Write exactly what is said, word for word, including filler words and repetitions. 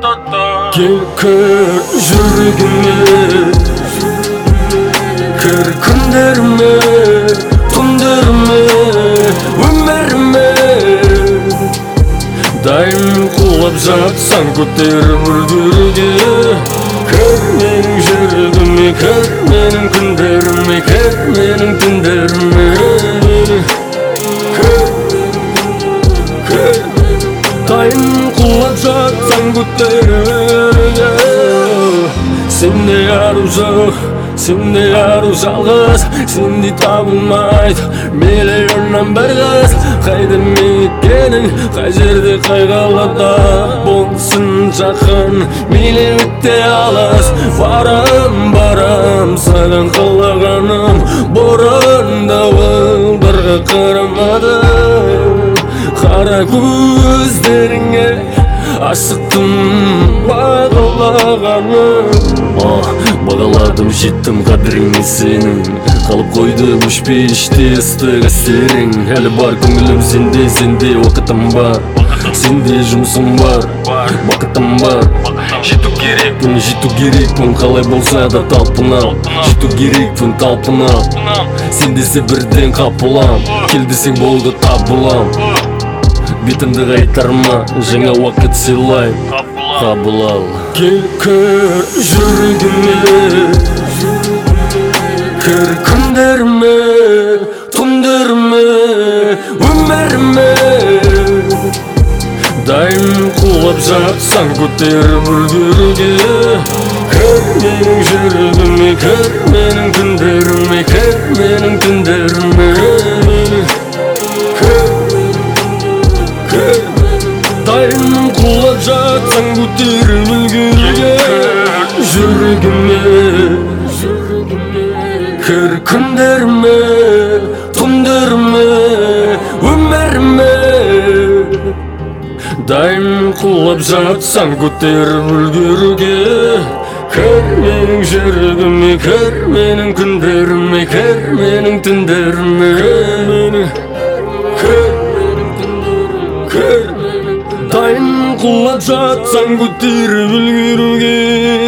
Gel kör жүрегіме, кір күндеріме, түндеріме, өміріме. Дайым құлап жатсаң көтеріп үлгеруге, кір менің жүрегіме, кір менің күндеріме, кір менің түндеріме. Дайым құлап жатсаң көтеруге, сендей ару жоқ, сендей ару жалғыз, сендей табылмайды миллионнан бір қыз. Қайда мекенің, қай жерде қай қалада болсын жақын, мейлі өтте алыс. Барам, барам саған қалағаным, бұрын дауылдарға қарамады. Қара көздеріңе ашықтым бағалағаным. Бағаладым, жеттім қадіріңе сенің, қалып қойды өшпей іште ыстық әсерің. Әлі бар көңілім сенде, сенде уақытым бар, сенде жұмысым бар, бақытым бар. Жету керекпін, жету керекпін, қалай болса да талпынам. Жету керекпін, талпынам, сен десе бірден қапылам. Кел десең болды табылам, бетімді қайтарма, жаңа уақыт сыйлай, қабыл ал. Кел кір жүрегіме, кір күндеріме, түндеріме, өміріме. Дайым құлап жатсаң көтеріп үлгеруге, кір менің жүрегіме, кір менің күндеріме, кір менің түндеріме. Дайым құлап жатсаң көтеріп үлгеруге, жүрегіме, кір күндеріме, түндеріме, өміріме. Дайым құлап жатсаң көтеріп үлгеруге, кір менің жүрегіме, кір менің күндеріме, кір менің түндеріме. Дайым құлап жатсаң көтеріп үлгеруге.